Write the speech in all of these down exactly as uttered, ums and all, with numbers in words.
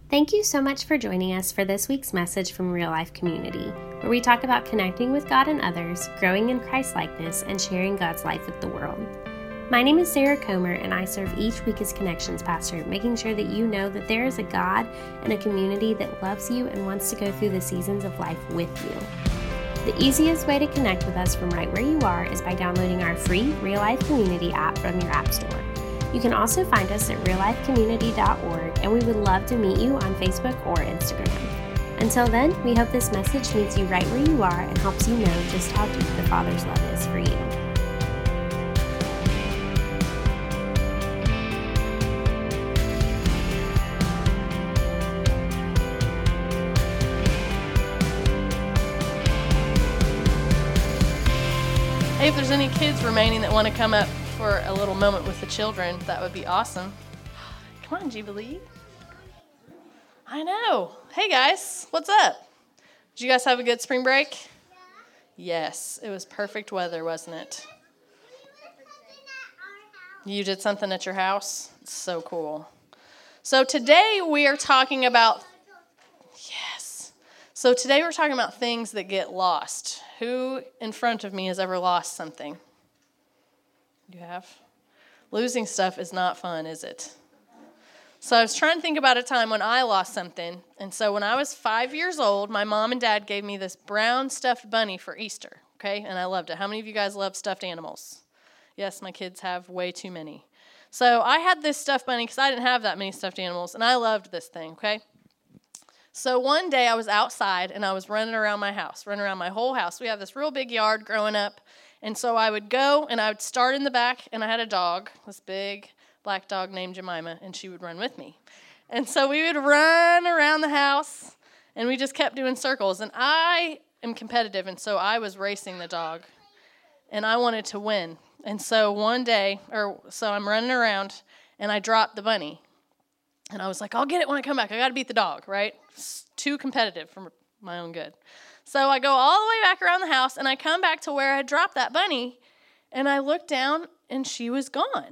Thank you so much for joining us for this week's message from Real Life Community, where we talk about connecting with God and others, growing in Christ-likeness, and sharing God's life with the world. My name is Sarah Comer, and I serve each week as Connections Pastor, making sure that you know that there is a God and a community that loves you and wants to go through the seasons of life with you. The easiest way to connect with us from right where you are is by downloading our free Real Life Community app from your app store. You can also find us at real life community dot org, and we would love to meet you on Facebook or Instagram. Until then, we hope this message meets you right where you are and helps you know just how deep the Father's love is for you. Hey, if there's any kids remaining that want to come up for a little moment with the children, that would be awesome. Come on, Jubilee. I know. Hey, guys, what's up? Did you guys have a good spring break? Yeah. Yes, it was perfect weather, wasn't it? You did something at your house? It's so cool. So today we are talking about, yes. So today we're talking about things that get lost. Who in front of me has ever lost something? You have? Losing stuff is not fun, is it? So I was trying to think about a time when I lost something. And so when I was five years old, my mom and dad gave me this brown stuffed bunny for Easter, okay? And I loved it. How many of you guys love stuffed animals? Yes, my kids have way too many. So I had this stuffed bunny because I didn't have that many stuffed animals, and I loved this thing, okay? So one day I was outside, and I was running around my house, running around my whole house. We have this real big yard growing up. And so I would go, and I would start in the back, and I had a dog, this big black dog named Jemima, and she would run with me. And so we would run around the house, and we just kept doing circles. And I am competitive, and so I was racing the dog, and I wanted to win. And so one day, or so I'm running around, and I dropped the bunny. And I was like, I'll get it when I come back. I got to beat the dog, right? It's too competitive for my own good. So I go all the way back around the house, and I come back to where I dropped that bunny, and I look down, and she was gone.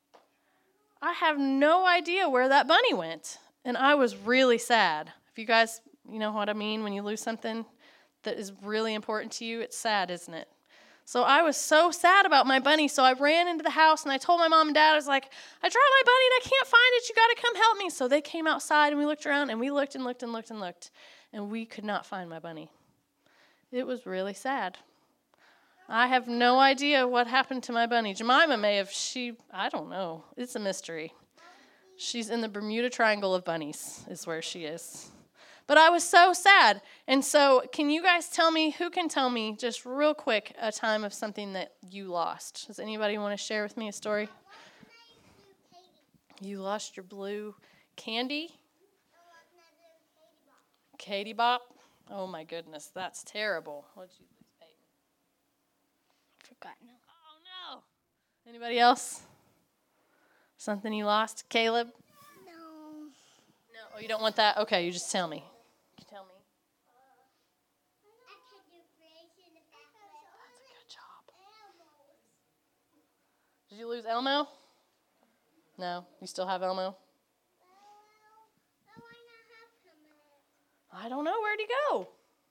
I have no idea where that bunny went, and I was really sad. If you guys, you know what I mean, when you lose something that is really important to you, it's sad, isn't it? So I was so sad about my bunny, so I ran into the house, and I told my mom and dad, I was like, I dropped my bunny, and I can't find it. You got to come help me. So they came outside, and we looked around, and we looked and looked and looked and looked, and we could not find my bunny. It was really sad. I have no idea what happened to my bunny. Jemima may have, she, I don't know. It's a mystery. She's in the Bermuda Triangle of bunnies is where she is. But I was so sad. And so can you guys tell me, who can tell me just real quick a time of something that you lost? Does anybody want to share with me a story? You lost your blue candy? Katie Bop? Oh, my goodness, that's terrible. What did you lose, Peyton? Forgotten. Oh, no. Anybody else? Something you lost? Caleb? No. No. Oh, you don't want that? Okay, you just tell me. You tell me. That's a good job. Did you lose Elmo? No. You still have Elmo? I don't know. Where'd he go?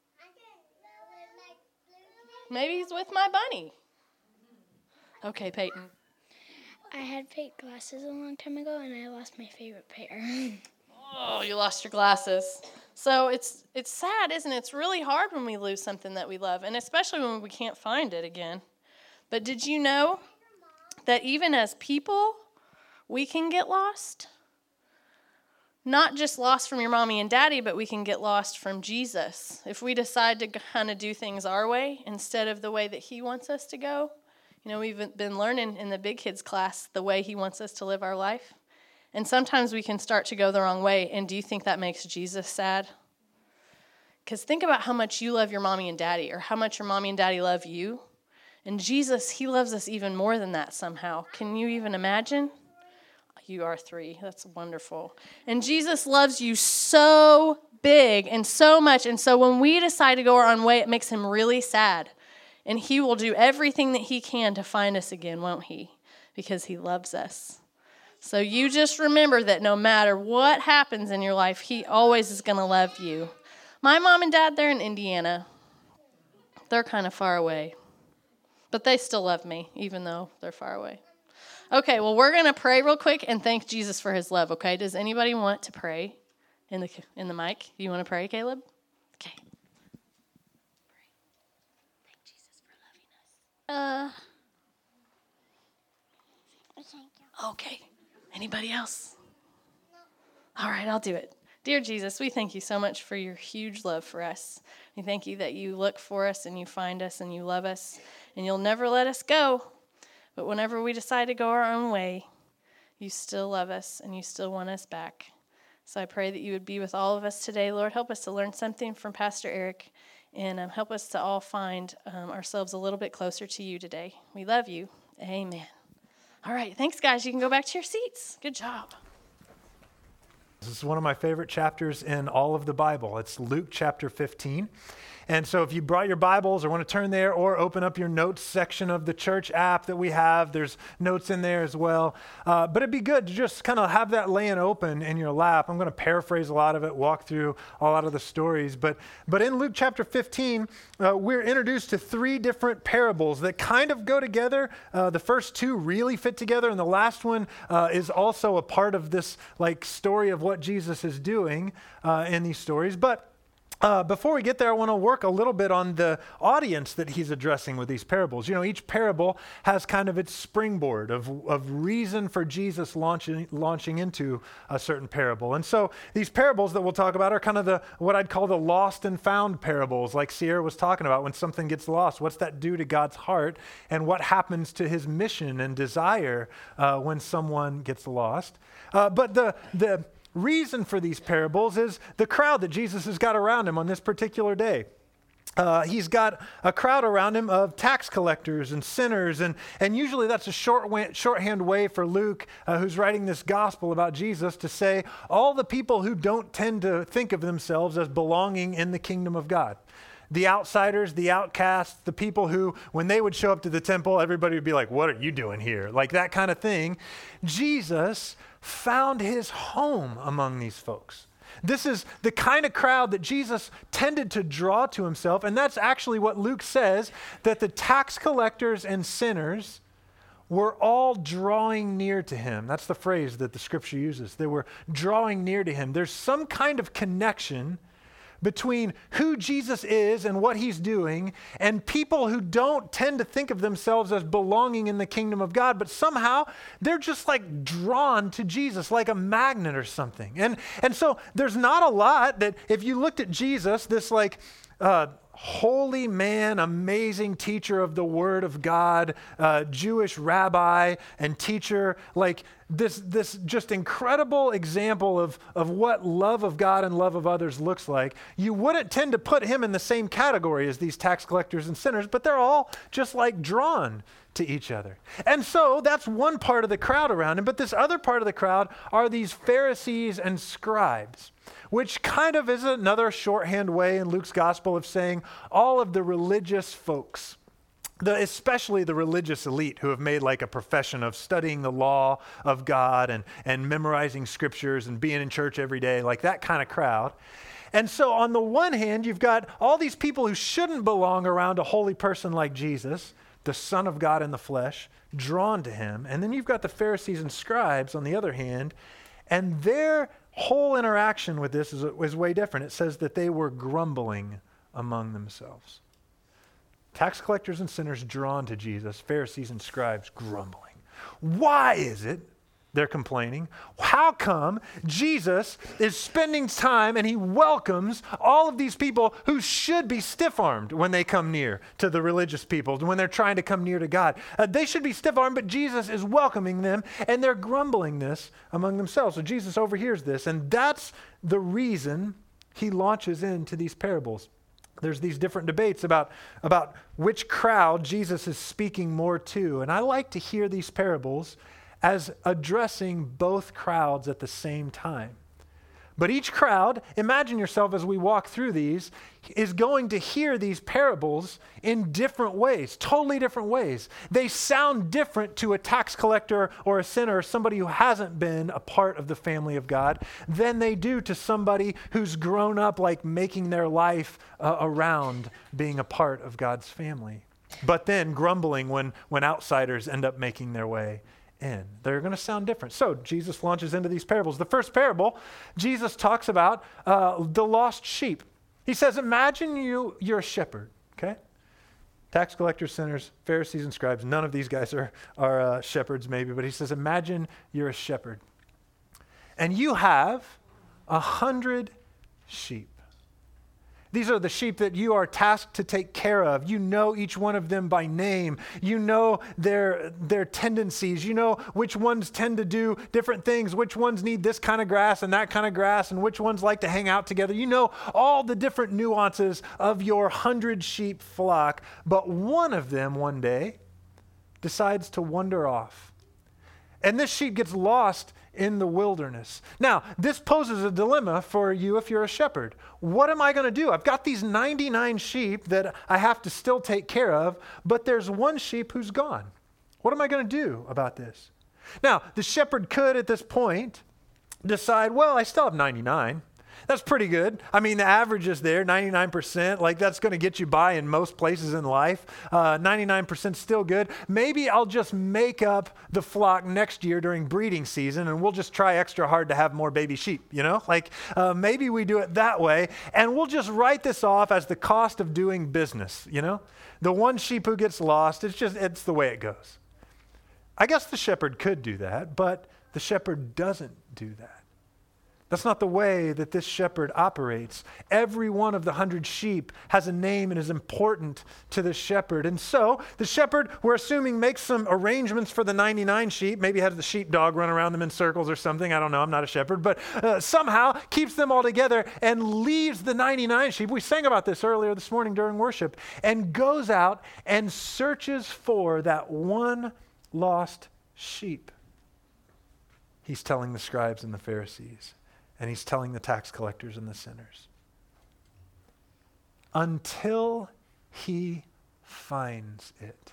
Maybe he's with my bunny. Okay, Peyton. I had fake glasses a long time ago, and I lost my favorite pair. Oh, you lost your glasses. So it's it's sad, isn't it? It's really hard when we lose something that we love, and especially when we can't find it again. But did you know that even as people, we can get lost? Not just lost from your mommy and daddy, but we can get lost from Jesus. If we decide to kind of do things our way instead of the way that he wants us to go. You know, we've been learning in the big kids class the way he wants us to live our life. And sometimes we can start to go the wrong way. And do you think that makes Jesus sad? Because think about how much you love your mommy and daddy, or how much your mommy and daddy love you. And Jesus, he loves us even more than that somehow. Can you even imagine? You are three. That's wonderful. And Jesus loves you so big and so much. And so when we decide to go our own way, it makes him really sad. And he will do everything that he can to find us again, won't he? Because he loves us. So you just remember that no matter what happens in your life, he always is going to love you. My mom and dad, they're in Indiana. They're kind of far away. But they still love me, even though they're far away. Okay, well, we're going to pray real quick and thank Jesus for his love, okay? Does anybody want to pray in the in the mic? You want to pray, Caleb? Okay. Pray. Thank Jesus for loving us. Uh. Thank you. Okay. Anybody else? No. All right, I'll do it. Dear Jesus, we thank you so much for your huge love for us. We thank you that you look for us and you find us and you love us and you'll never let us go. But whenever we decide to go our own way, you still love us and you still want us back. So I pray that you would be with all of us today. Lord, help us to learn something from Pastor Eric and um, help us to all find um, ourselves a little bit closer to you today. We love you. Amen. All right, thanks, guys. You can go back to your seats. Good job. This is one of my favorite chapters in all of the Bible. It's Luke chapter fifteen. And so if you brought your Bibles or want to turn there or open up your notes section of the church app that we have, there's notes in there as well. Uh, but it'd be good to just kind of have that laying open in your lap. I'm going to paraphrase a lot of it, walk through a lot of the stories. But, but in Luke chapter fifteen, uh, we're introduced to three different parables that kind of go together. Uh, the first two really fit together, and the last one uh, is also a part of this like story of what Jesus is doing uh, in these stories. But Uh, before we get there, I want to work a little bit on the audience that he's addressing with these parables. You know, each parable has kind of its springboard of, of reason for Jesus launching launching into a certain parable. And so these parables that we'll talk about are kind of the what I'd call the lost and found parables, like Sierra was talking about. When something gets lost, what's that do to God's heart, and what happens to his mission and desire uh, when someone gets lost? Uh, but the the reason for these parables is the crowd that Jesus has got around him on this particular day. Uh, he's got a crowd around him of tax collectors and sinners, and, and usually that's a short way, shorthand way for Luke, uh, who's writing this gospel about Jesus, to say all the people who don't tend to think of themselves as belonging in the kingdom of God. The outsiders, the outcasts, the people who, when they would show up to the temple, everybody would be like, what are you doing here? Like that kind of thing. Jesus found his home among these folks. This is the kind of crowd that Jesus tended to draw to himself. And that's actually what Luke says, that the tax collectors and sinners were all drawing near to him. That's the phrase that the scripture uses. They were drawing near to him. There's some kind of connection between who Jesus is and what he's doing and people who don't tend to think of themselves as belonging in the kingdom of God, but somehow they're just like drawn to Jesus like a magnet or something. And, and so there's not a lot that if you looked at Jesus, this like uh, holy man, amazing teacher of the word of God, uh, Jewish rabbi and teacher, like this this just incredible example of, of what love of God and love of others looks like, you wouldn't tend to put him in the same category as these tax collectors and sinners, but they're all just like drawn to each other. And so that's one part of the crowd around him, but this other part of the crowd are these Pharisees and scribes, which kind of is another shorthand way in Luke's gospel of saying all of the religious folks. The, especially the religious elite who have made like a profession of studying the law of God and, and memorizing scriptures and being in church every day, like that kind of crowd. And so on the one hand, you've got all these people who shouldn't belong around a holy person like Jesus, the Son of God in the flesh, drawn to him. And then you've got the Pharisees and scribes on the other hand, and their whole interaction with this is, is way different. It says that they were grumbling among themselves. Tax collectors and sinners drawn to Jesus, Pharisees and scribes grumbling. Why is it, they're complaining, how come Jesus is spending time and he welcomes all of these people who should be stiff-armed when they come near to the religious people, when they're trying to come near to God? Uh, they should be stiff-armed, but Jesus is welcoming them, and they're grumbling this among themselves. So Jesus overhears this, and that's the reason he launches into these parables. There's these different debates about, about which crowd Jesus is speaking more to. And I like to hear these parables as addressing both crowds at the same time. But each crowd, imagine yourself as we walk through these, is going to hear these parables in different ways, totally different ways. They sound different to a tax collector or a sinner, or somebody who hasn't been a part of the family of God, than they do to somebody who's grown up like making their life uh, around being a part of God's family. But then grumbling when, when outsiders end up making their way in. They're going to sound different. So Jesus launches into these parables. The first parable, Jesus talks about uh, the lost sheep. He says, imagine you, you're a shepherd, okay? Tax collectors, sinners, Pharisees, and scribes. None of these guys are, are uh, shepherds maybe, but he says, imagine you're a shepherd. And you have a hundred sheep. These are the sheep that you are tasked to take care of. You know each one of them by name. You know their, their tendencies. You know which ones tend to do different things, which ones need this kind of grass and that kind of grass, and which ones like to hang out together. You know all the different nuances of your hundred sheep flock, but one of them one day decides to wander off. And this sheep gets lost in the wilderness. Now, this poses a dilemma for you if you're a shepherd. What am I going to do? I've got these ninety-nine sheep that I have to still take care of, but there's one sheep who's gone. What am I going to do about this? Now, the shepherd could at this point decide, well, I still have ninety-nine. That's pretty good. I mean, the average is there, ninety-nine percent. Like, that's going to get you by in most places in life. Uh, ninety-nine percent still good. Maybe I'll just make up the flock next year during breeding season, and we'll just try extra hard to have more baby sheep, you know? Like, uh, maybe we do it that way, and we'll just write this off as the cost of doing business, you know? The one sheep who gets lost, it's just, it's the way it goes. I guess the shepherd could do that, but the shepherd doesn't do that. That's not the way that this shepherd operates. Every one of the hundred sheep has a name and is important to the shepherd. And so the shepherd, we're assuming, makes some arrangements for the ninety-nine sheep, maybe has the sheepdog run around them in circles or something. I don't know. I'm not a shepherd. But uh, somehow keeps them all together and leaves the ninety-nine sheep. We sang about this earlier this morning during worship. And goes out and searches for that one lost sheep. He's telling the scribes and the Pharisees. And he's telling the tax collectors and the sinners. Until he finds it.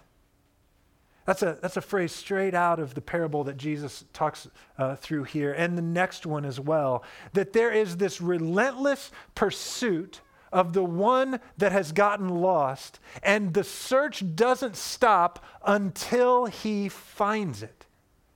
That's a, that's a phrase straight out of the parable that Jesus talks uh, through here, and the next one as well. That there is this relentless pursuit of the one that has gotten lost, and the search doesn't stop until he finds it.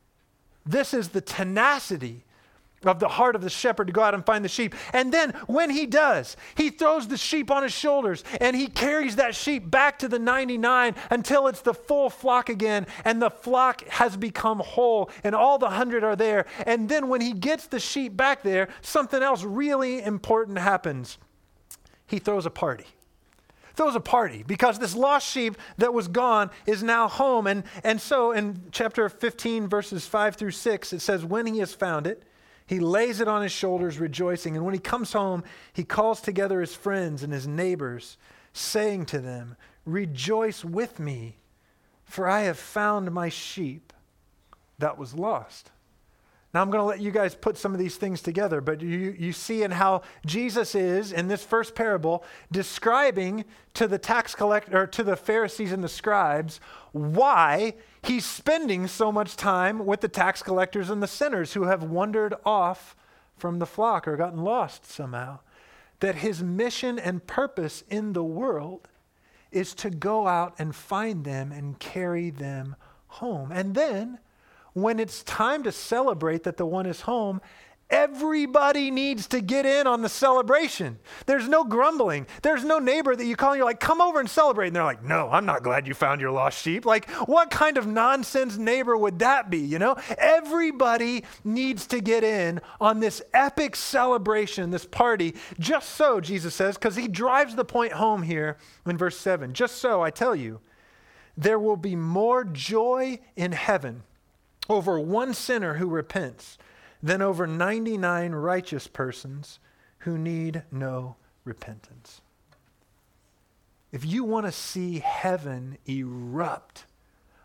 This is the tenacity of the heart of the shepherd to go out and find the sheep. And then when he does, he throws the sheep on his shoulders and he carries that sheep back to the ninety-nine until it's the full flock again, and the flock has become whole and all the hundred are there. And then when he gets the sheep back there, something else really important happens. He throws a party. Throws a party because this lost sheep that was gone is now home. And, and so in chapter fifteen, verses five through six, it says, when he has found it, he lays it on his shoulders, rejoicing. And when he comes home, he calls together his friends and his neighbors, saying to them, rejoice with me, for I have found my sheep that was lost. Now, I'm going to let you guys put some of these things together, but you, you see in how Jesus is, in this first parable, describing to the tax collector, or to the Pharisees and the scribes, why he's spending so much time with the tax collectors and the sinners who have wandered off from the flock or gotten lost somehow. That his mission and purpose in the world is to go out and find them and carry them home. And then, when it's time to celebrate that the one is home, everybody needs to get in on the celebration. There's no grumbling. There's no neighbor that you call and you're like, come over and celebrate. And they're like, no, I'm not glad you found your lost sheep. Like, what kind of nonsense neighbor would that be, you know? Everybody needs to get in on this epic celebration, this party. Just so, Jesus says, because he drives the point home here in verse seven. Just so, I tell you, there will be more joy in heaven over one sinner who repents than over ninety-nine righteous persons who need no repentance. If you want to see heaven erupt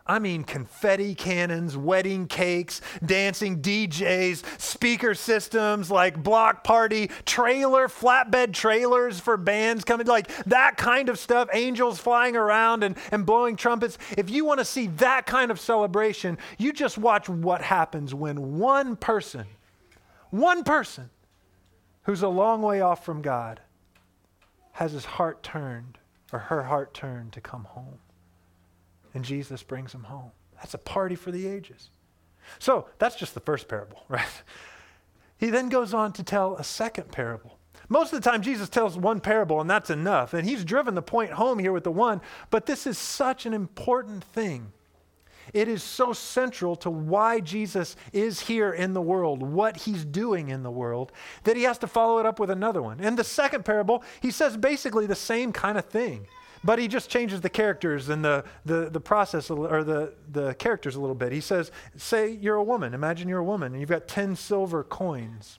I mean confetti cannons, wedding cakes, dancing D Js, speaker systems, like block party, trailer, flatbed trailers for bands coming, like that kind of stuff, angels flying around and, and blowing trumpets. If you want to see that kind of celebration, you just watch what happens when one person, one person who's a long way off from God has his heart turned or her heart turned to come home. And Jesus brings him home. That's a party for the ages. So that's just the first parable, right? He then goes on to tell a second parable. Most of the time Jesus tells one parable and that's enough. And he's driven the point home here with the one, but this is such an important thing. It is so central to why Jesus is here in the world, what he's doing in the world, that he has to follow it up with another one. In the second parable, he says basically the same kind of thing. But he just changes the characters and the, the, the process, or the, the characters a little bit. He says, say you're a woman. Imagine you're a woman and you've got ten silver coins.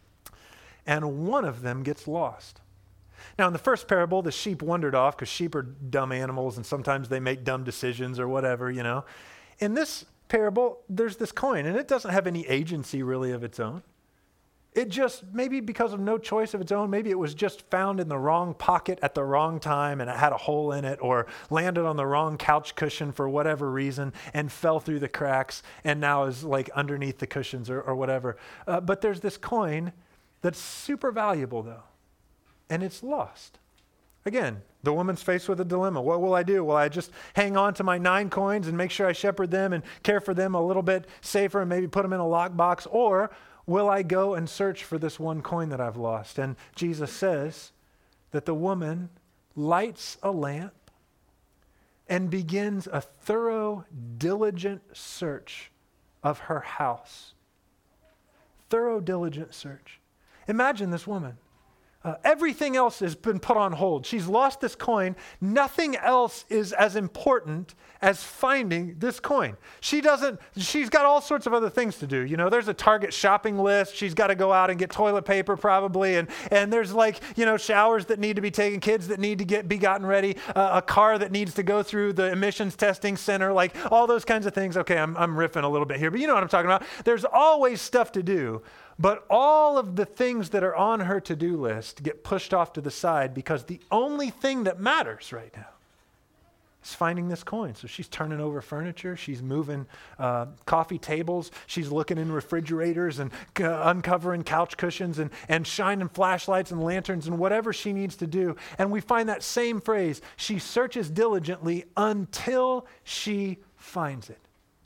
And one of them gets lost. Now, in the first parable, the sheep wandered off because sheep are dumb animals and sometimes they make dumb decisions or whatever, you know. In this parable, there's this coin and it doesn't have any agency really of its own. It just, maybe because of no choice of its own, maybe it was just found in the wrong pocket at the wrong time and it had a hole in it, or landed on the wrong couch cushion for whatever reason and fell through the cracks and now is like underneath the cushions or, or whatever. Uh, but there's this coin that's super valuable though, and it's lost. Again, the woman's faced with a dilemma. What will I do? Will I just hang on to my nine coins and make sure I shepherd them and care for them a little bit safer and maybe put them in a lockbox? Or will I go and search for this one coin that I've lost? And Jesus says that the woman lights a lamp and begins a thorough, diligent search of her house. Thorough, diligent search. Imagine this woman. Uh, everything else has been put on hold. She's lost this coin. Nothing else is as important as finding this coin. She doesn't, she's got all sorts of other things to do. You know, there's a Target shopping list. She's got to go out and get toilet paper probably. And, and there's like, you know, showers that need to be taken, kids that need to get, be gotten ready, uh, a car that needs to go through the emissions testing center, like all those kinds of things. Okay, I'm, I'm riffing a little bit here, but you know what I'm talking about. There's always stuff to do. But all of the things that are on her to-do list get pushed off to the side because the only thing that matters right now is finding this coin. So she's turning over furniture. She's moving uh, coffee tables. She's looking in refrigerators and uh, uncovering couch cushions and, and shining flashlights and lanterns and whatever she needs to do. And we find that same phrase, she searches diligently until she finds it.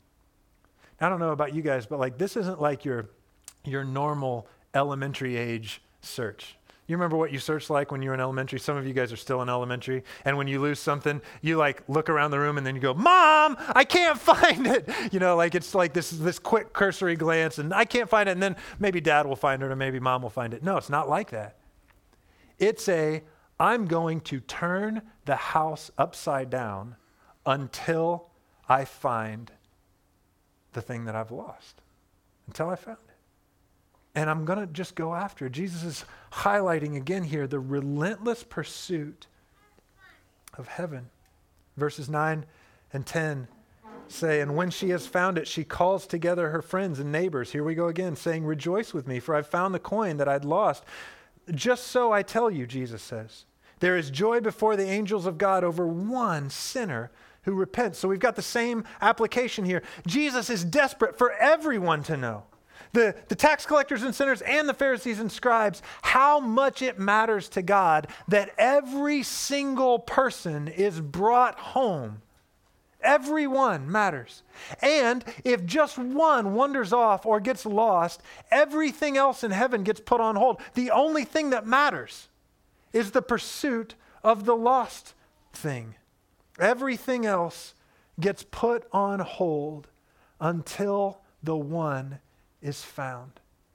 I don't know about you guys, but like this isn't like your your normal elementary age search. You remember what you searched like when you were in elementary? Some of you guys are still in elementary. And when you lose something, you like look around the room and then you go, Mom, I can't find it. You know, like it's like this, this quick cursory glance and I can't find it. And then maybe dad will find it or maybe mom will find it. No, it's not like that. It's a, I'm going to turn the house upside down until I find the thing that I've lost. Until I found it. And I'm going to just go after it. Jesus is highlighting again here the relentless pursuit of heaven. Verses nine and ten say, and when she has found it, she calls together her friends and neighbors. Here we go again, saying, rejoice with me, for I've found the coin that I'd lost. Just so I tell you, Jesus says, there is joy before the angels of God over one sinner who repents. So we've got the same application here. Jesus is desperate for everyone to know. The, the tax collectors and sinners and the Pharisees and scribes, how much it matters to God that every single person is brought home. Everyone matters. And if just one wanders off or gets lost, everything else in heaven gets put on hold. The only thing that matters is the pursuit of the lost thing. Everything else gets put on hold until the one is found.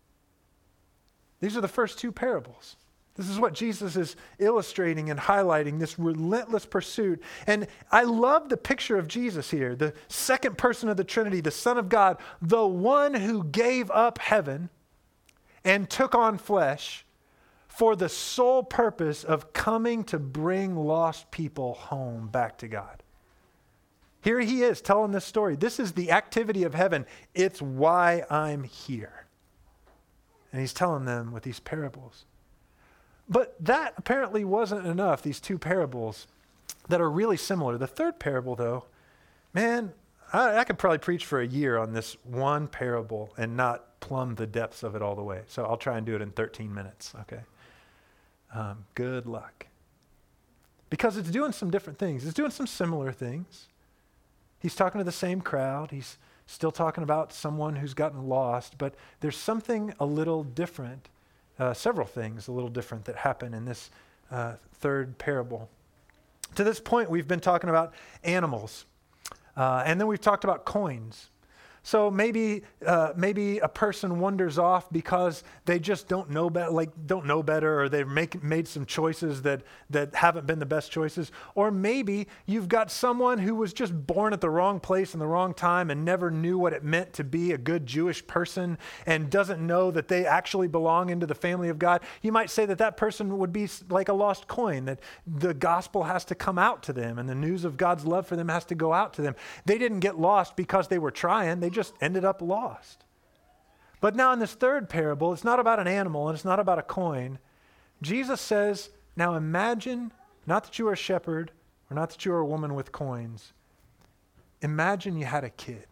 These are the first two parables. This is what Jesus is illustrating and highlighting, this relentless pursuit. And I love the picture of Jesus here, the second person of the Trinity, the Son of God, the one who gave up heaven and took on flesh for the sole purpose of coming to bring lost people home back to God. Here he is telling this story. This is the activity of heaven. It's why I'm here. And he's telling them with these parables. But that apparently wasn't enough, these two parables that are really similar. The third parable, though, man, I, I could probably preach for a year on this one parable and not plumb the depths of it all the way. So I'll try and do it in thirteen minutes, okay? Um, good luck. Because it's doing some different things. It's doing some similar things. He's talking to the same crowd. He's still talking about someone who's gotten lost, but there's something a little different, uh, several things a little different that happen in this uh, third parable. To this point, we've been talking about animals, uh, and then we've talked about coins. So maybe uh, maybe a person wanders off because they just don't know better, like don't know better, or they've make, made some choices that that haven't been the best choices. Or maybe you've got someone who was just born at the wrong place in the wrong time and never knew what it meant to be a good Jewish person and doesn't know that they actually belong into the family of God. You might say that that person would be like a lost coin, that the gospel has to come out to them and the news of God's love for them has to go out to them. They didn't get lost because they were trying. They just ended up lost. But now in this third parable, it's not about an animal and it's not about a coin. Jesus says, now imagine, not that you are a shepherd or not that you are a woman with coins. Imagine you had a kid.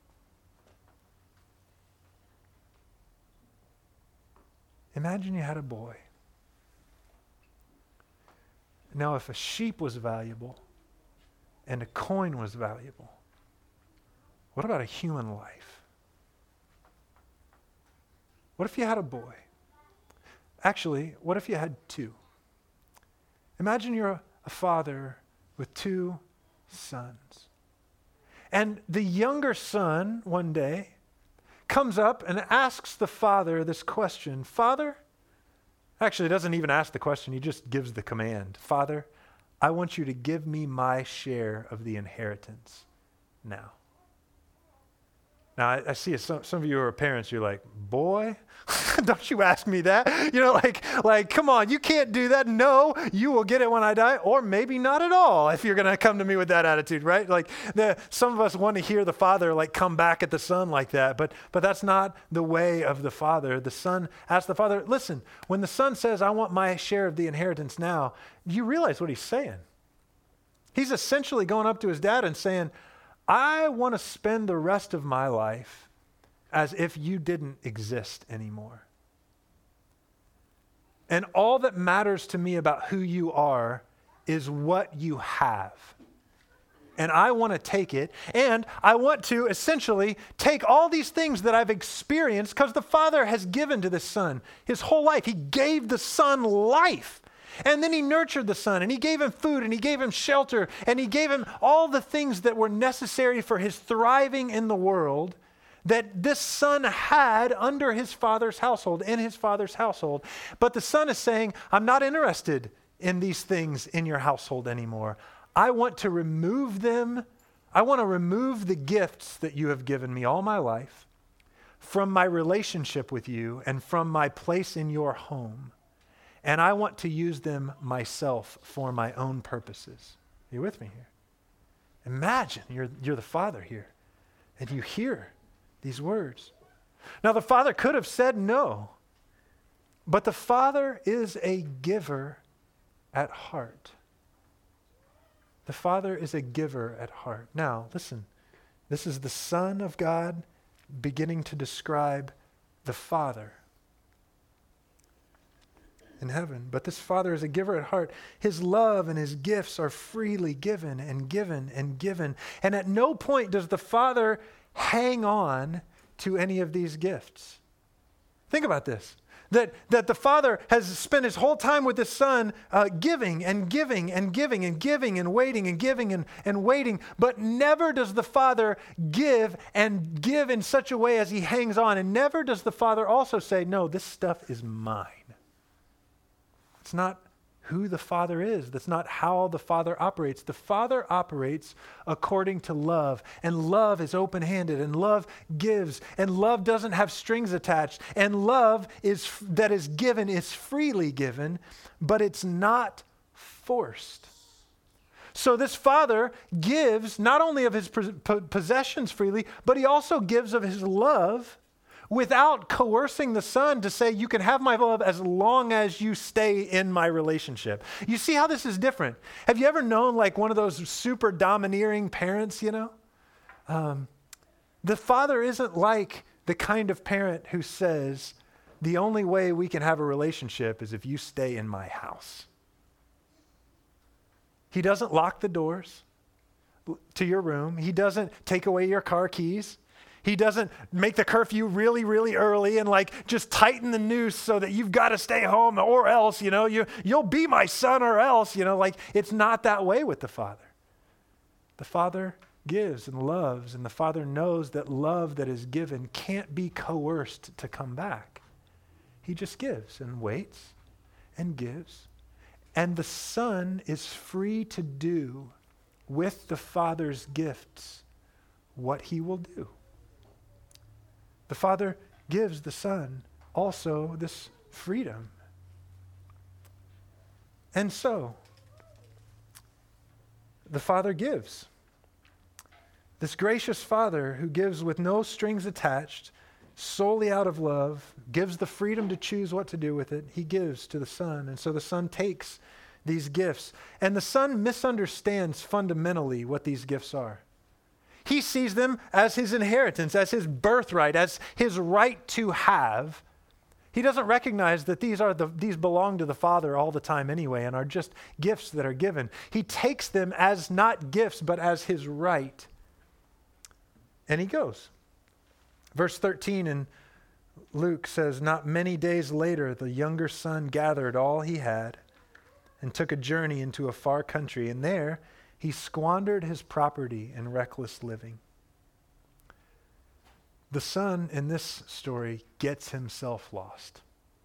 Imagine you had a boy. Now if a sheep was valuable and a coin was valuable, what about a human life? What if you had a boy? Actually, what if you had two? Imagine you're a, a father with two sons. And the younger son one day comes up and asks the father this question. Father, actually doesn't even ask the question, he just gives the command. Father, I want you to give me my share of the inheritance now. Now, I, I see some, some of you are parents, you're like, boy, don't you ask me that. You know, like, like, come on, you can't do that. No, you will get it when I die, or maybe not at all if you're going to come to me with that attitude, right? Like, the, some of us want to hear the father, like, come back at the son like that, but, but that's not the way of the father. The son asks the father, listen, when the son says, I want my share of the inheritance now, you realize what he's saying. He's essentially going up to his dad and saying, I want to spend the rest of my life as if you didn't exist anymore. And all that matters to me about who you are is what you have. And I want to take it, and I want to essentially take all these things that I've experienced because the Father has given to the Son his whole life. He gave the Son life. And then he nurtured the son, and he gave him food, and he gave him shelter, and he gave him all the things that were necessary for his thriving in the world that this son had under his father's household, in his father's household. But the son is saying, I'm not interested in these things in your household anymore. I want to remove them. I want to remove the gifts that you have given me all my life from my relationship with you and from my place in your home. And I want to use them myself for my own purposes. Are you with me here? Imagine you're, you're the father here, and you hear these words. Now, the father could have said no, but the father is a giver at heart. The father is a giver at heart. Now, listen, this is the Son of God beginning to describe the Father in heaven. But this Father is a giver at heart. His love and his gifts are freely given and given and given. And at no point does the Father hang on to any of these gifts. Think about this. That, that the Father has spent his whole time with the Son uh, giving and giving and giving and giving and waiting and giving and, and waiting. But never does the Father give and give in such a way as he hangs on. And never does the Father also say, no, this stuff is mine. It's not who the Father is. That's not how the Father operates. The Father operates according to love, and love is open-handed, and love gives, and love doesn't have strings attached, and love is that is given is freely given, but it's not forced. So this father gives not only of his possessions freely, but he also gives of his love without coercing the son to say, you can have my love as long as you stay in my relationship. You see how this is different? Have you ever known like one of those super domineering parents, you know? Um, the father isn't like the kind of parent who says, the only way we can have a relationship is if you stay in my house. He doesn't lock the doors to your room. He doesn't take away your car keys. He doesn't make the curfew really, really early and like just tighten the noose so that you've got to stay home or else, you know, you, you'll be my son or else, you know, like it's not that way with the Father. The Father gives and loves, and the Father knows that love that is given can't be coerced to come back. He just gives and waits and gives. And the Son is free to do with the Father's gifts what he will do. The Father gives the Son also this freedom. And so, the Father gives. This gracious Father who gives with no strings attached, solely out of love, gives the freedom to choose what to do with it. He gives to the Son. And so the Son takes these gifts. And the Son misunderstands fundamentally what these gifts are. He sees them as his inheritance, as his birthright, as his right to have. He doesn't recognize that these are the these belong to the Father all the time anyway and are just gifts that are given. He takes them as not gifts, but as his right. And he goes. Verse thirteen in Luke says, "Not many days later, the younger son gathered all he had and took a journey into a far country, and there he squandered his property in reckless living." The son in this story gets himself lost.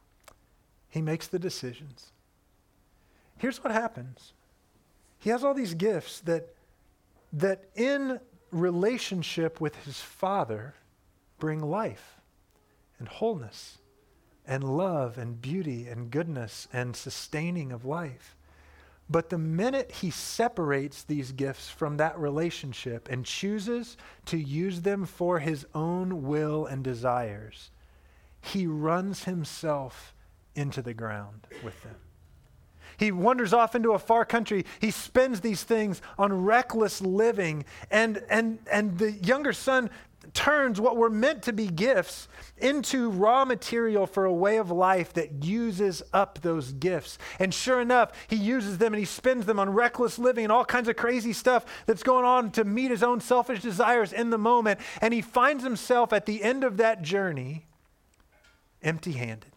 He makes the decisions. Here's what happens. He has all these gifts that, that in relationship with his Father bring life and wholeness and love and beauty and goodness and sustaining of life. But the minute he separates these gifts from that relationship and chooses to use them for his own will and desires, he runs himself into the ground with them. He wanders off into a far country. He spends these things on reckless living. And, and, and the younger son turns what were meant to be gifts into raw material for a way of life that uses up those gifts. And sure enough, he uses them and he spends them on reckless living and all kinds of crazy stuff that's going on to meet his own selfish desires in the moment. And he finds himself at the end of that journey empty-handed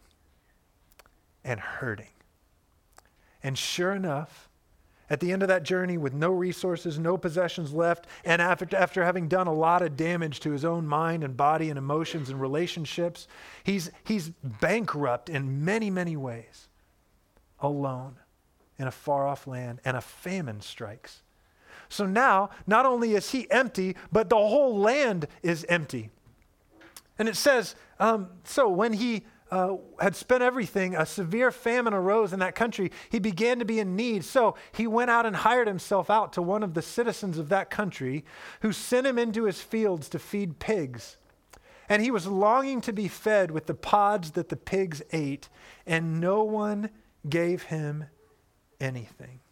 and hurting. And sure enough, at the end of that journey with no resources, no possessions left, and after, after having done a lot of damage to his own mind and body and emotions and relationships, he's, he's bankrupt in many, many ways, alone in a far-off land, and a famine strikes. So now, not only is he empty, but the whole land is empty. And it says, um, so when he Uh, had spent everything, a severe famine arose in that country. He began to be in need. So he went out and hired himself out to one of the citizens of that country, who sent him into his fields to feed pigs. And he was longing to be fed with the pods that the pigs ate, and no one gave him anything.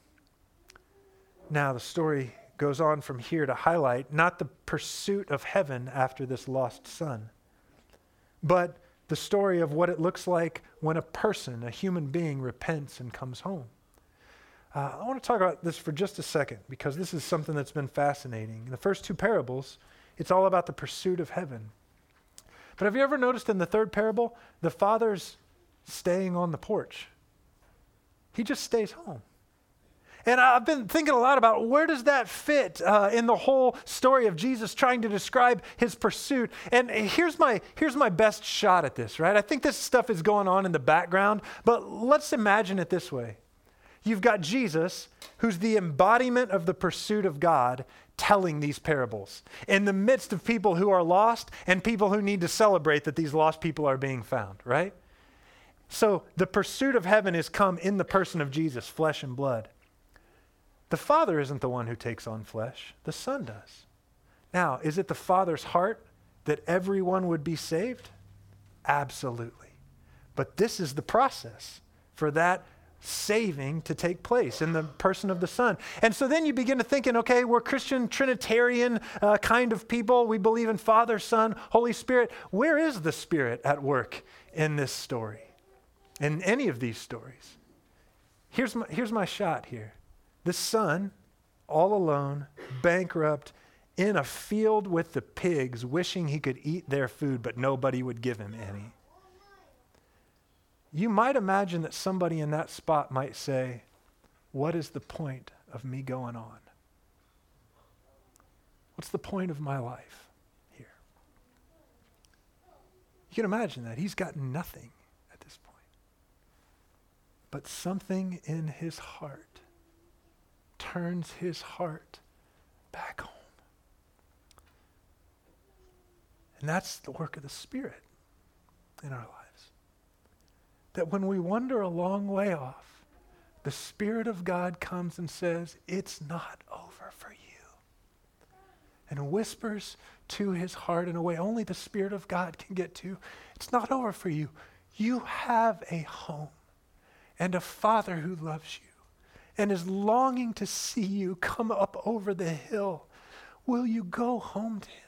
Now the story goes on from here to highlight not the pursuit of heaven after this lost son, but the story of what it looks like when a person, a human being, repents and comes home. Uh, I want to talk about this for just a second, because this is something that's been fascinating. In the first two parables, it's all about the pursuit of heaven. But have you ever noticed in the third parable, the father's staying on the porch? He just stays home. And I've been thinking a lot about where does that fit uh, in the whole story of Jesus trying to describe his pursuit. And here's my here's my best shot at this, right? I think this stuff is going on in the background, but let's imagine it this way. You've got Jesus, who's the embodiment of the pursuit of God, telling these parables in the midst of people who are lost and people who need to celebrate that these lost people are being found, right? So the pursuit of heaven has come in the person of Jesus, flesh and blood. The Father isn't the one who takes on flesh. The Son does. Now, is it the Father's heart that everyone would be saved? Absolutely. But this is the process for that saving to take place in the person of the Son. And so then you begin to thinking, okay, we're Christian Trinitarian uh, kind of people. We believe in Father, Son, Holy Spirit. Where is the Spirit at work in this story? In any of these stories? Here's my, here's my shot here. The Son, all alone, bankrupt, in a field with the pigs, wishing he could eat their food, but nobody would give him any. You might imagine that somebody in that spot might say, what is the point of me going on? What's the point of my life here? You can imagine that. He's got nothing at this point. But something in his heart turns his heart back home. And that's the work of the Spirit in our lives. That when we wander a long way off, the Spirit of God comes and says, it's not over for you. And whispers to his heart in a way only the Spirit of God can get to. It's not over for you. You have a home and a Father who loves you and is longing to see you come up over the hill. Will you go home to him?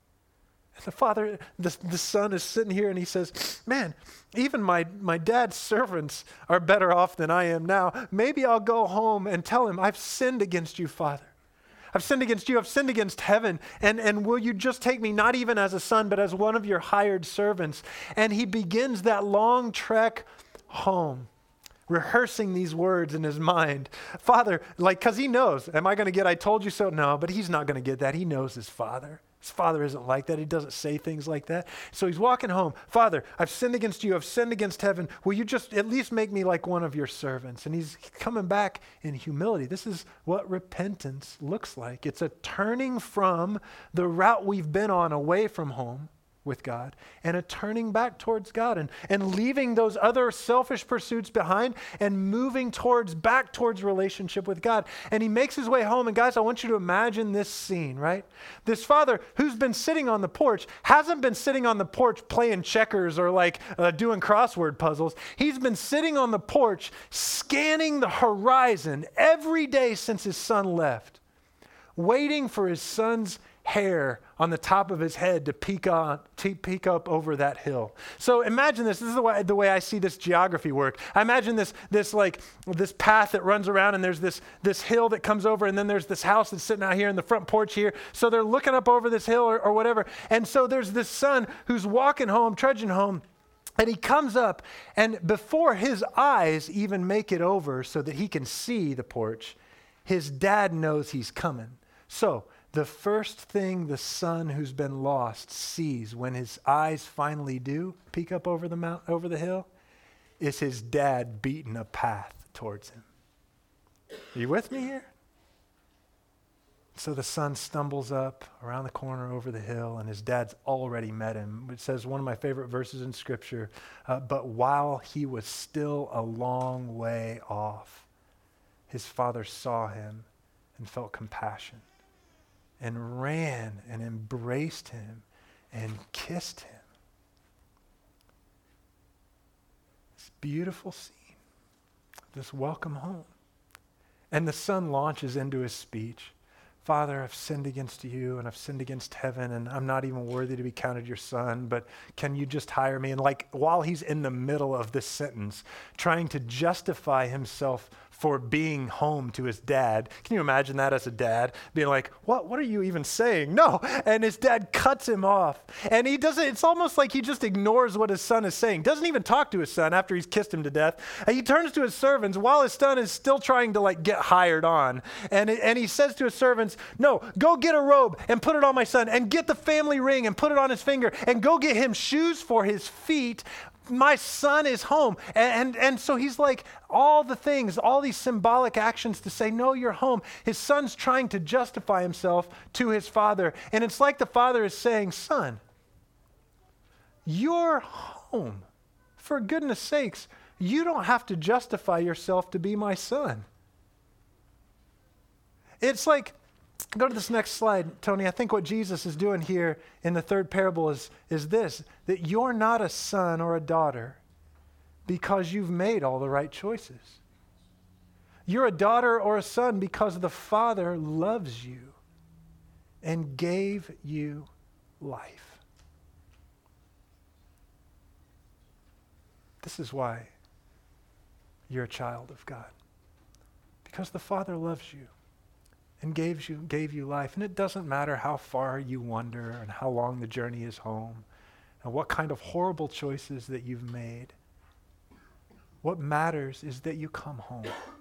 And the father, the, the son is sitting here and he says, man, even my, my dad's servants are better off than I am now. Maybe I'll go home and tell him, I've sinned against you, Father. I've sinned against you. I've sinned against heaven. And, and will you just take me, not even as a son, but as one of your hired servants? And he begins that long trek home, rehearsing these words in his mind. Father, like, because he knows, am I going to get, I told you so? No, but he's not going to get that. He knows his father. His father isn't like that. He doesn't say things like that. So he's walking home. Father, I've sinned against you. I've sinned against heaven. Will you just at least make me like one of your servants? And he's coming back in humility. This is what repentance looks like. It's a turning from the route we've been on away from home with God and a turning back towards God and, and leaving those other selfish pursuits behind and moving towards back towards relationship with God. And he makes his way home. And guys, I want you to imagine this scene, right? This father who's been sitting on the porch hasn't been sitting on the porch playing checkers or like uh, doing crossword puzzles. He's been sitting on the porch scanning the horizon every day since his son left, waiting for his son's hair on the top of his head to peek on, to peek up over that hill. So imagine this. This is the way, the way I see this geography work. I imagine this, this like this path that runs around, and there's this this hill that comes over, and then there's this house that's sitting out here in the front porch here. So they're looking up over this hill or, or whatever. And so there's this son who's walking home, trudging home, and he comes up, and before his eyes even make it over so that he can see the porch, his dad knows he's coming. So the first thing the son who's been lost sees when his eyes finally do peek up over the mount, over the hill, is his dad beating a path towards him. Are you with me here? So the son stumbles up around the corner over the hill, and his dad's already met him. It says one of my favorite verses in Scripture, uh, but while he was still a long way off, his father saw him and felt compassion, and ran and embraced him and kissed him. This beautiful scene, this welcome home. And the son launches into his speech. Father, I've sinned against you and I've sinned against heaven, and I'm not even worthy to be counted your son, but can you just hire me? And like while he's in the middle of this sentence, trying to justify himself for being home to his dad. Can you imagine that as a dad being like, what, what are you even saying? No. And his dad cuts him off. And he doesn't, it's almost like he just ignores what his son is saying. Doesn't even talk to his son after he's kissed him to death. And he turns to his servants while his son is still trying to like get hired on. And, and he says to his servants, no, go get a robe and put it on my son, and get the family ring and put it on his finger, and go get him shoes for his feet. My son is home. And, and and so he's like all the things, all these symbolic actions to say, no, you're home. His son's trying to justify himself to his father. And it's like the father is saying, son, you're home. For goodness sakes, you don't have to justify yourself to be my son. It's like, go to this next slide, Tony. I think what Jesus is doing here in the third parable is, is this, that you're not a son or a daughter because you've made all the right choices. You're a daughter or a son because the Father loves you and gave you life. This is why you're a child of God. Because the Father loves you and gave you, gave you life. And it doesn't matter how far you wander and how long the journey is home and what kind of horrible choices that you've made. What matters is that you come home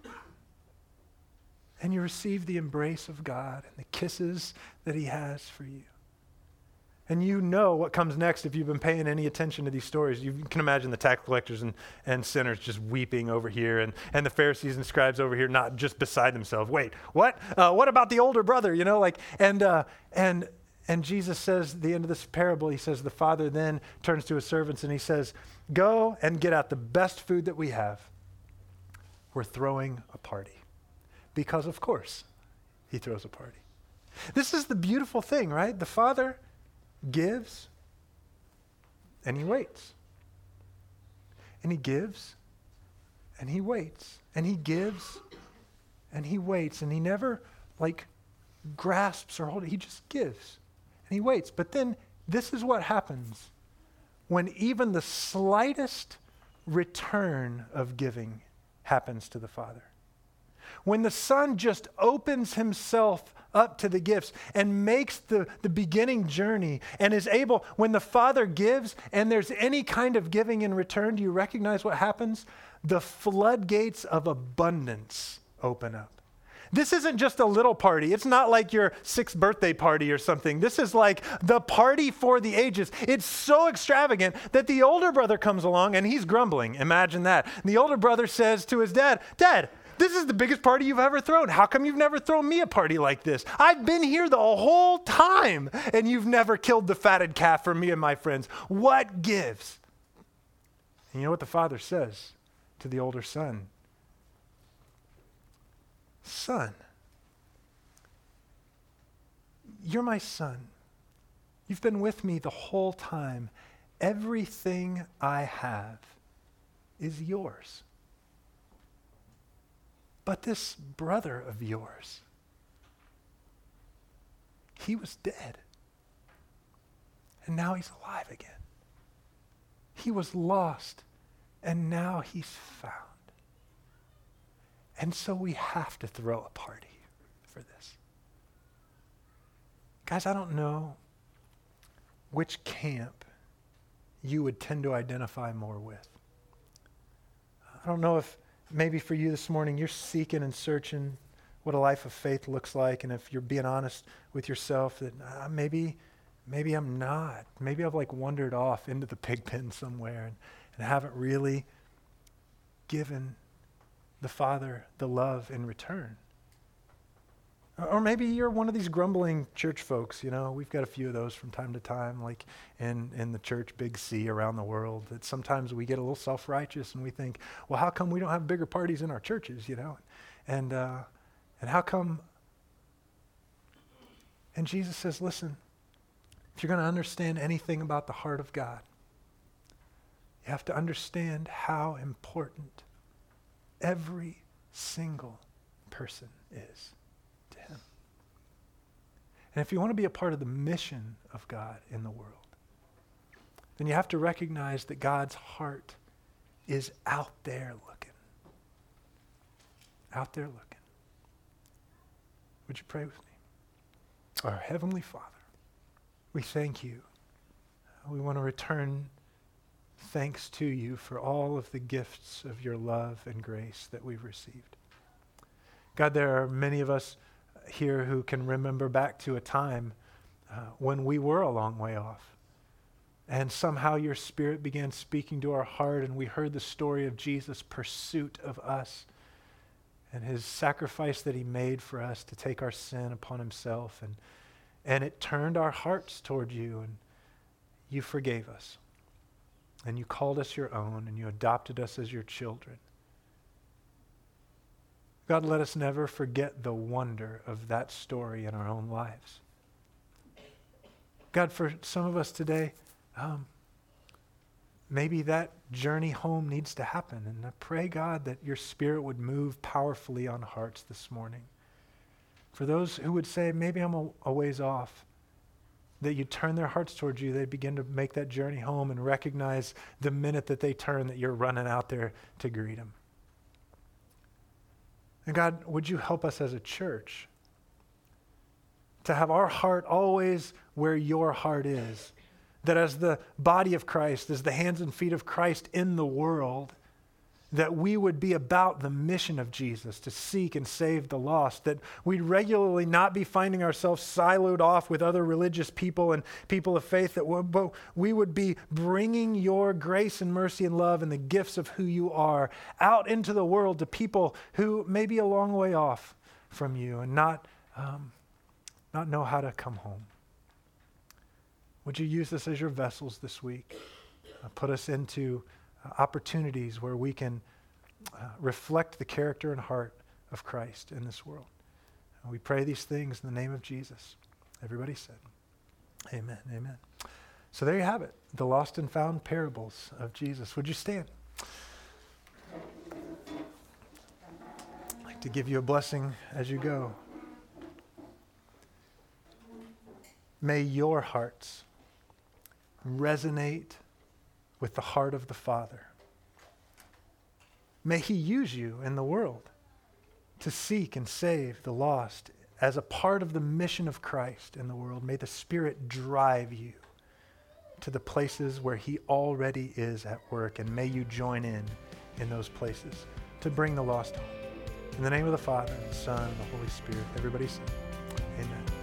and you receive the embrace of God and the kisses that he has for you. And you know what comes next if you've been paying any attention to these stories. You can imagine the tax collectors and, and sinners just weeping over here, and, and the Pharisees and scribes over here not just beside themselves. Wait, what? Uh, what about the older brother? You know, like, and uh, and and Jesus says at the end of this parable, he says, the Father then turns to his servants and he says, go and get out the best food that we have. We're throwing a party. Because of course, he throws a party. This is the beautiful thing, right? The Father gives, and he waits. And he gives, and he waits. And he gives, and he waits. And he never, like, grasps or holds it. He just gives, and he waits. But then this is what happens when even the slightest return of giving happens to the Father. When the Son just opens himself up to the gifts and makes the, the beginning journey and is able, when the Father gives and there's any kind of giving in return, do you recognize what happens? The floodgates of abundance open up. This isn't just a little party. It's not like your sixth birthday party or something. This is like the party for the ages. It's so extravagant that the older brother comes along and he's grumbling. Imagine that. And the older brother says to his dad, Dad, this is the biggest party you've ever thrown. How come you've never thrown me a party like this? I've been here the whole time, and you've never killed the fatted calf for me and my friends. What gives? And you know what the Father says to the older son? Son, you're my son. You've been with me the whole time. Everything I have is yours. But this brother of yours, he was dead. And now he's alive again. He was lost, and now he's found. And so we have to throw a party for this. Guys, I don't know which camp you would tend to identify more with. I don't know if maybe for you this morning, you're seeking and searching what a life of faith looks like. And if you're being honest with yourself, that uh, maybe maybe I'm not. Maybe I've like wandered off into the pig pen somewhere and, and haven't really given the Father the love in return. Or maybe you're one of these grumbling church folks, you know, we've got a few of those from time to time, like in, in the church, big C around the world, that sometimes we get a little self-righteous and we think, well, how come we don't have bigger parties in our churches, you know? And, uh, and how come? And Jesus says, listen, if you're going to understand anything about the heart of God, you have to understand how important every single person is. And if you want to be a part of the mission of God in the world, then you have to recognize that God's heart is out there looking. Out there looking. Would you pray with me? Our Heavenly Father, we thank you. We want to return thanks to you for all of the gifts of your love and grace that we've received. God, there are many of us here who can remember back to a time uh, when we were a long way off. And somehow your Spirit began speaking to our heart, and we heard the story of Jesus' pursuit of us and his sacrifice that he made for us to take our sin upon himself. And, and it turned our hearts toward you, and you forgave us. And you called us your own, and you adopted us as your children. God, let us never forget the wonder of that story in our own lives. God, for some of us today, um, maybe that journey home needs to happen. And I pray, God, that your Spirit would move powerfully on hearts this morning. For those who would say, maybe I'm a, a ways off, that you turn their hearts towards you, they begin to make that journey home and recognize the minute that they turn that you're running out there to greet them. And God, would you help us as a church to have our heart always where your heart is? That as the body of Christ, as the hands and feet of Christ in the world, that we would be about the mission of Jesus to seek and save the lost, that we'd regularly not be finding ourselves siloed off with other religious people and people of faith, that we, but we would be bringing your grace and mercy and love and the gifts of who you are out into the world to people who may be a long way off from you and not, um, not know how to come home. Would you use us as your vessels this week? Uh, put us into uh, opportunities where we can uh, reflect the character and heart of Christ in this world. And we pray these things in the name of Jesus. Everybody said, amen, amen. So there you have it, the lost and found parables of Jesus. Would you stand? I'd like to give you a blessing as you go. May your hearts resonate with the heart of the Father. May he use you in the world to seek and save the lost as a part of the mission of Christ in the world. May the Spirit drive you to the places where he already is at work, and may you join in in those places to bring the lost home. In the name of the Father, and the Son, and the Holy Spirit, everybody say, amen.